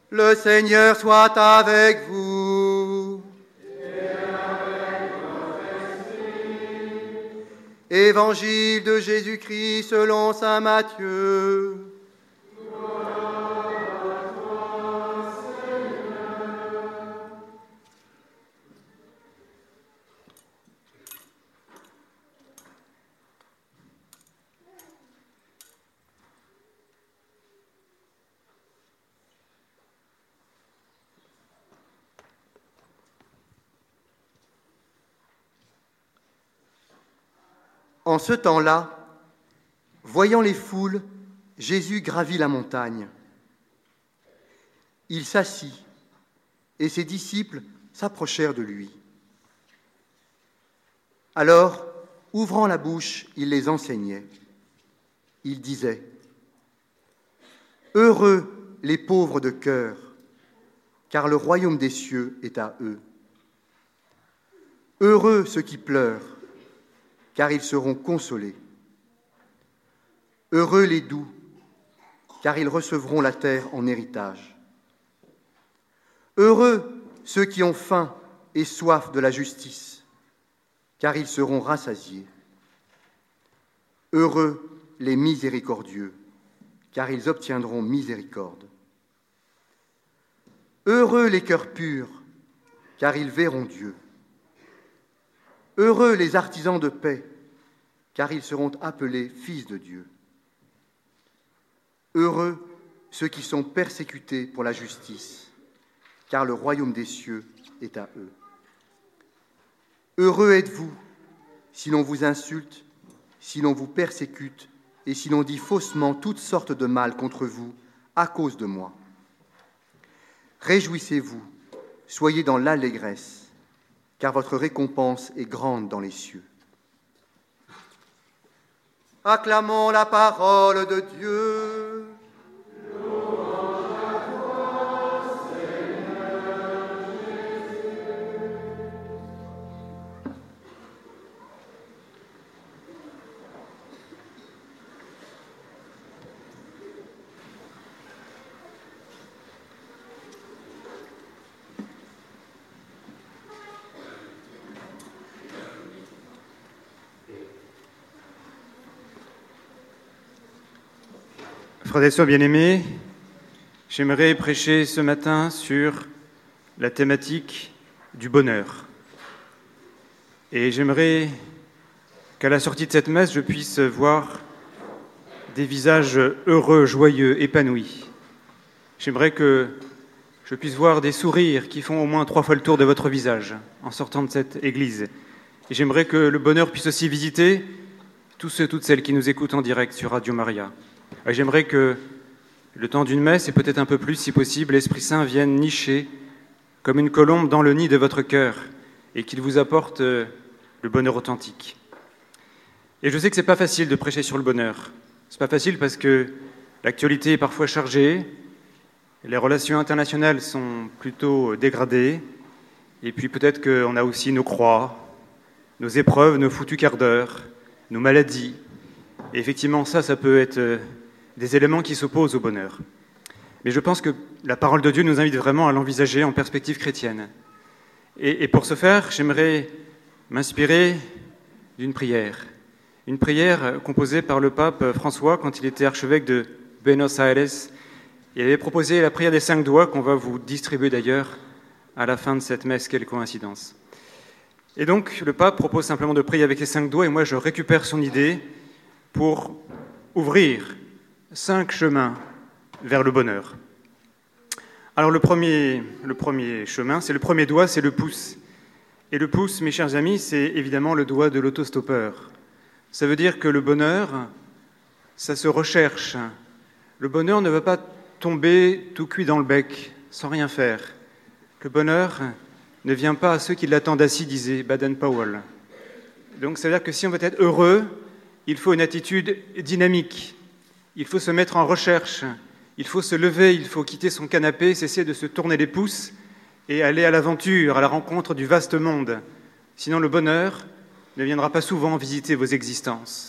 Le Seigneur soit avec vous. Et avec votre esprit. Évangile de Jésus-Christ selon saint Matthieu. Gloire à toi, Seigneur. En ce temps-là, voyant les foules, Jésus gravit la montagne. Il s'assit, et ses disciples s'approchèrent de lui. Alors, ouvrant la bouche, il les enseignait. Il disait : « Heureux les pauvres de cœur, car le royaume des cieux est à eux. Heureux ceux qui pleurent, car ils seront consolés. Heureux les doux, car ils recevront la terre en héritage. Heureux ceux qui ont faim et soif de la justice, car ils seront rassasiés. Heureux les miséricordieux, car ils obtiendront miséricorde. Heureux les cœurs purs, car ils verront Dieu. Heureux les artisans de paix, car ils seront appelés fils de Dieu. Heureux ceux qui sont persécutés pour la justice, car le royaume des cieux est à eux. Heureux êtes-vous si l'on vous insulte, si l'on vous persécute et si l'on dit faussement toutes sortes de mal contre vous à cause de moi. Réjouissez-vous, soyez dans l'allégresse, car votre récompense est grande dans les cieux. Acclamons la parole de Dieu. Louange à toi, Seigneur Jésus. Frères et sœurs bien-aimés, j'aimerais prêcher ce matin sur la thématique du bonheur. Et j'aimerais qu'à la sortie de cette messe, je puisse voir des visages heureux, joyeux, épanouis. J'aimerais que je puisse voir des sourires qui font au moins 3 fois le tour de votre visage en sortant de cette église. Et j'aimerais que le bonheur puisse aussi visiter tous ceux, toutes celles qui nous écoutent en direct sur Radio Maria. Et j'aimerais que le temps d'une messe, et peut-être un peu plus si possible, l'Esprit Saint vienne nicher comme une colombe dans le nid de votre cœur et qu'il vous apporte le bonheur authentique. Et je sais que ce n'est pas facile de prêcher sur le bonheur. Ce n'est pas facile parce que l'actualité est parfois chargée, les relations internationales sont plutôt dégradées, et puis peut-être qu'on a aussi nos croix, nos épreuves, nos foutus quarts d'heure, nos maladies. Et effectivement, ça peut être des éléments qui s'opposent au bonheur. Mais je pense que la parole de Dieu nous invite vraiment à l'envisager en perspective chrétienne. Et pour ce faire, j'aimerais m'inspirer d'une prière. Une prière composée par le pape François quand il était archevêque de Buenos Aires. Il avait proposé la prière des 5 doigts qu'on va vous distribuer d'ailleurs à la fin de cette messe, quelle coïncidence. Et donc, le pape propose simplement de prier avec les 5 doigts, et moi je récupère son idée pour ouvrir 5 chemins vers le bonheur. Alors le premier chemin, c'est le premier doigt, c'est le pouce. Et le pouce, mes chers amis, c'est évidemment le doigt de l'autostoppeur. Ça veut dire que le bonheur, ça se recherche. Le bonheur ne va pas tomber tout cuit dans le bec, sans rien faire. Le bonheur ne vient pas à ceux qui l'attendent assis, disait Baden-Powell. Donc ça veut dire que si on veut être heureux, il faut une attitude dynamique. Il faut se mettre en recherche. Il faut se lever, il faut quitter son canapé, cesser de se tourner les pouces et aller à l'aventure, à la rencontre du vaste monde. Sinon, le bonheur ne viendra pas souvent visiter vos existences.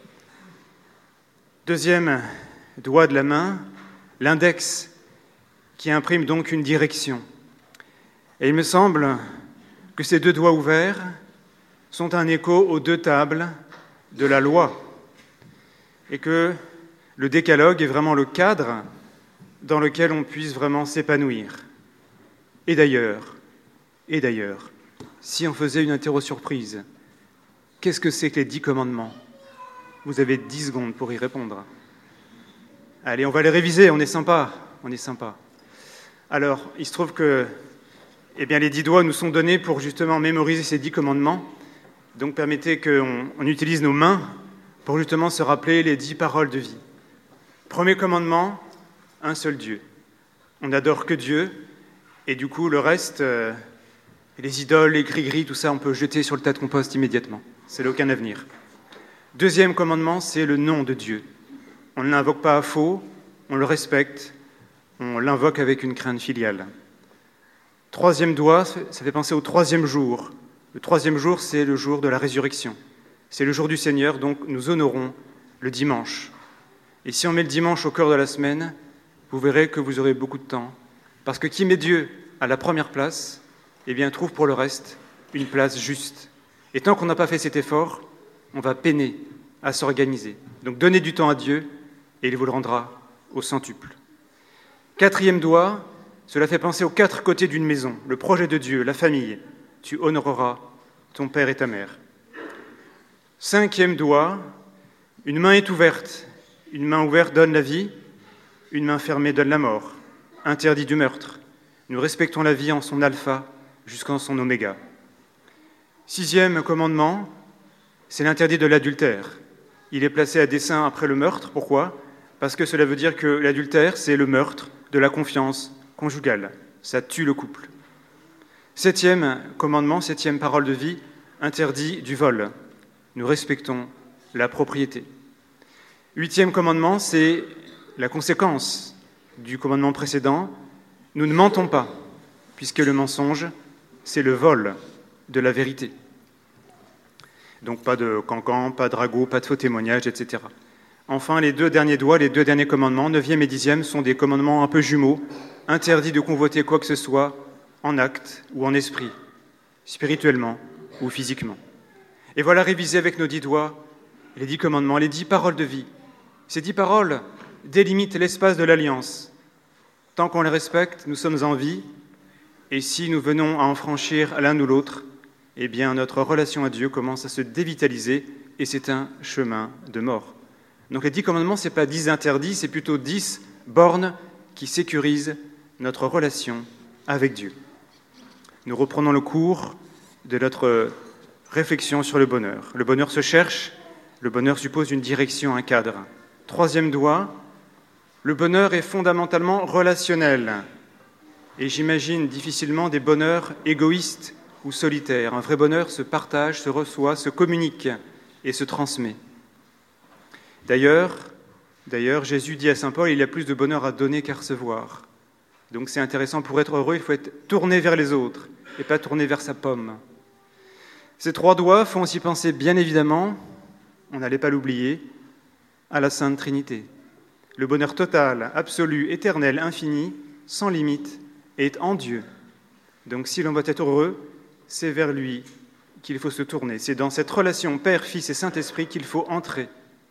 Deuxième doigt de la main, l'index. qui imprime donc une direction. Et il me semble que ces deux doigts ouverts sont un écho aux deux tables de la loi, et que le décalogue est vraiment le cadre dans lequel on puisse vraiment s'épanouir. Et d'ailleurs, si on faisait une interro surprise, qu'est-ce que c'est que les 10 commandements? Vous avez 10 secondes pour y répondre. Allez, on va les réviser, on est sympa. Alors, il se trouve que les 10 doigts nous sont donnés pour justement mémoriser ces 10 commandements. Donc permettez qu'on utilise nos mains pour justement se rappeler les 10 paroles de vie. Premier commandement, un seul Dieu. On n'adore que Dieu, et du coup, le reste, les idoles, les gris-gris, tout ça, on peut jeter sur le tas de compost immédiatement. Ça n'a aucun avenir. Deuxième commandement, c'est le nom de Dieu. On ne l'invoque pas à faux, on le respecte, on l'invoque avec une crainte filiale. Troisième doigt, ça fait penser au troisième jour. Le troisième jour, c'est le jour de la résurrection. C'est le jour du Seigneur, donc nous honorons le dimanche. Et si on met le dimanche au cœur de la semaine, vous verrez que vous aurez beaucoup de temps. Parce que qui met Dieu à la première place, trouve pour le reste une place juste. Et tant qu'on n'a pas fait cet effort, on va peiner à s'organiser. Donc donnez du temps à Dieu et il vous le rendra au centuple. Quatrième doigt, cela fait penser aux 4 côtés d'une maison, le projet de Dieu, la famille. Tu honoreras ton père et ta mère. Cinquième doigt, une main est ouverte. Une main ouverte donne la vie, une main fermée donne la mort. Interdit du meurtre. Nous respectons la vie en son alpha jusqu'en son oméga. Sixième commandement, c'est l'interdit de l'adultère. Il est placé à dessein après le meurtre. Pourquoi ? Parce que cela veut dire que l'adultère, c'est le meurtre de la confiance conjugale. Ça tue le couple. Septième commandement, septième parole de vie, interdit du vol. Nous respectons la propriété. Huitième commandement, c'est la conséquence du commandement précédent. Nous ne mentons pas, puisque le mensonge, c'est le vol de la vérité. Donc pas de cancan, pas de ragot, pas de faux témoignages, etc. Enfin, les 2 derniers doigts, les 2 derniers commandements, 9e et 10e, sont des commandements un peu jumeaux, interdits de convoiter quoi que ce soit en acte ou en esprit, spirituellement ou physiquement. Et voilà révisé avec nos 10 doigts les 10 commandements, les 10 paroles de vie. Ces 10 paroles délimitent l'espace de l'alliance. Tant qu'on les respecte, nous sommes en vie, et si nous venons à en franchir l'un ou l'autre, notre relation à Dieu commence à se dévitaliser, et c'est un chemin de mort. Donc les 10 commandements, ce n'est pas 10 interdits, c'est plutôt 10 bornes qui sécurisent notre relation avec Dieu. Nous reprenons le cours de notre réflexion sur le bonheur. Le bonheur se cherche, le bonheur suppose une direction, un cadre. 3e doigt, le bonheur est fondamentalement relationnel. Et j'imagine difficilement des bonheurs égoïstes ou solitaires. Un vrai bonheur se partage, se reçoit, se communique et se transmet. D'ailleurs, Jésus dit à saint Paul, il y a plus de bonheur à donner qu'à recevoir. Donc c'est intéressant, pour être heureux, il faut être tourné vers les autres et pas tourné vers sa pomme. Ces 3 doigts font aussi penser, bien évidemment, on n'allait pas l'oublier, à la Sainte Trinité. Le bonheur total, absolu, éternel, infini, sans limite, est en Dieu. Donc si l'on doit être heureux, c'est vers lui qu'il faut se tourner. C'est dans cette relation Père, Fils et Saint-Esprit qu'il faut entrer.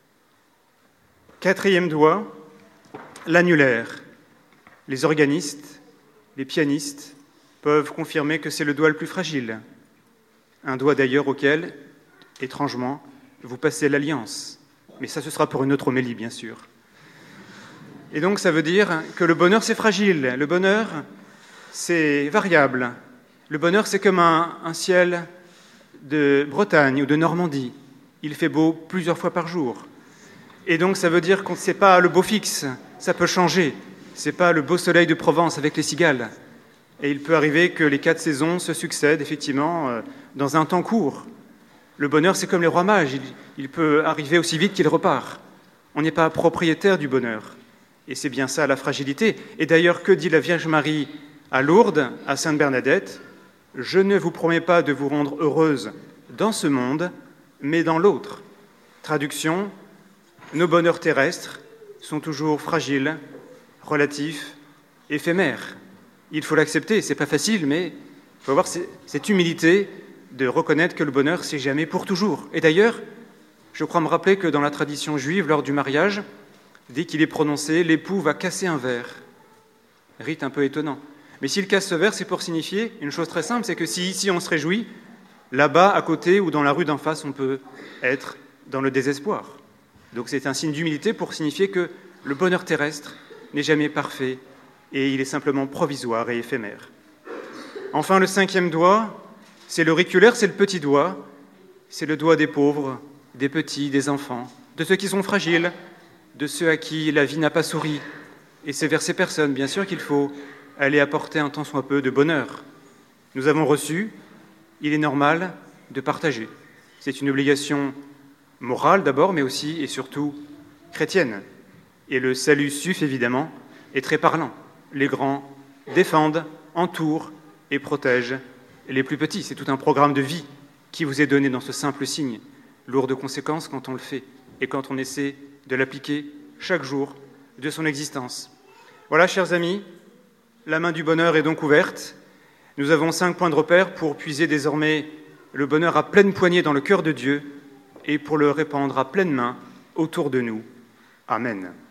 4e doigt, l'annulaire. Les organistes, les pianistes peuvent confirmer que c'est le doigt le plus fragile. Un doigt d'ailleurs auquel, étrangement, vous passez l'alliance. Mais ça, ce sera pour une autre homélie, bien sûr. Et donc, ça veut dire que le bonheur, c'est fragile. Le bonheur, c'est variable. Le bonheur, c'est comme un ciel de Bretagne ou de Normandie. Il fait beau plusieurs fois par jour. Et donc, ça veut dire que ce n'est pas le beau fixe. Ça peut changer. Ce n'est pas le beau soleil de Provence avec les cigales. Et il peut arriver que les 4 saisons se succèdent, effectivement, dans un temps court. Le bonheur, c'est comme les rois mages. Il peut arriver aussi vite qu'il repart. On n'est pas propriétaire du bonheur. Et c'est bien ça, la fragilité. Et d'ailleurs, que dit la Vierge Marie à Lourdes, à Sainte Bernadette ? « Je ne vous promets pas de vous rendre heureuse dans ce monde, mais dans l'autre. » Traduction, nos bonheurs terrestres sont toujours fragiles, relatifs, éphémère. Il faut l'accepter, c'est pas facile, mais il faut avoir cette humilité de reconnaître que le bonheur, c'est jamais pour toujours. Et d'ailleurs, je crois me rappeler que dans la tradition juive, lors du mariage, dès qu'il est prononcé, l'époux va casser un verre. Rite un peu étonnant. Mais s'il casse ce verre, c'est pour signifier une chose très simple, c'est que si ici on se réjouit, là-bas, à côté ou dans la rue d'en face, on peut être dans le désespoir. Donc c'est un signe d'humilité pour signifier que le bonheur terrestre n'est jamais parfait et il est simplement provisoire et éphémère. Enfin, le 5e doigt, c'est l'auriculaire, c'est le petit doigt, c'est le doigt des pauvres, des petits, des enfants, de ceux qui sont fragiles, de ceux à qui la vie n'a pas souri. Et c'est vers ces personnes, bien sûr, qu'il faut aller apporter un tant soit peu de bonheur. Nous avons reçu, il est normal de partager. C'est une obligation morale d'abord, mais aussi et surtout chrétienne. Et le salut SUF, évidemment, est très parlant. Les grands défendent, entourent et protègent les plus petits. C'est tout un programme de vie qui vous est donné dans ce simple signe, lourd de conséquences quand on le fait et quand on essaie de l'appliquer chaque jour de son existence. Voilà, chers amis, la main du bonheur est donc ouverte. Nous avons 5 points de repère pour puiser désormais le bonheur à pleine poignée dans le cœur de Dieu et pour le répandre à pleine main autour de nous. Amen.